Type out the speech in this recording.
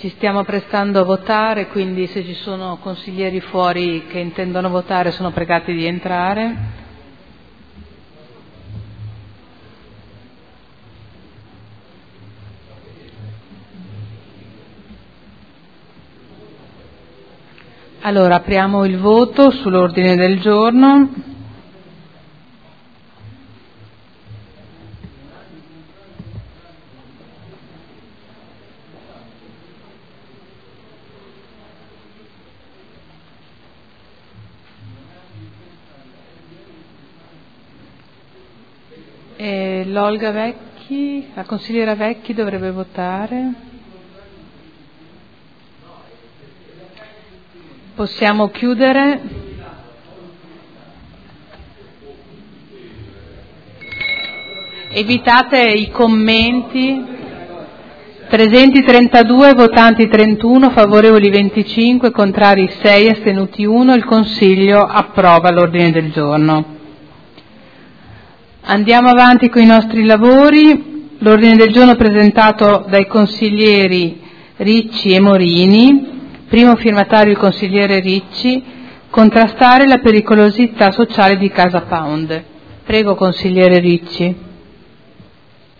Ci stiamo prestando a votare, quindi se ci sono consiglieri fuori che intendono votare sono pregati di entrare. Allora, apriamo il voto sull'ordine del giorno. L'Olga Vecchi, la consigliera Vecchi dovrebbe votare. Possiamo chiudere. Evitate i commenti. Presenti 32, votanti 31, favorevoli 25, contrari 6, astenuti 1. Il Consiglio approva l'ordine del giorno. Andiamo avanti con i nostri lavori. L'ordine del giorno presentato dai consiglieri Ricci e Morini. Primo firmatario il consigliere Ricci. Contrastare la pericolosità sociale di Casa Pound. Prego, consigliere Ricci.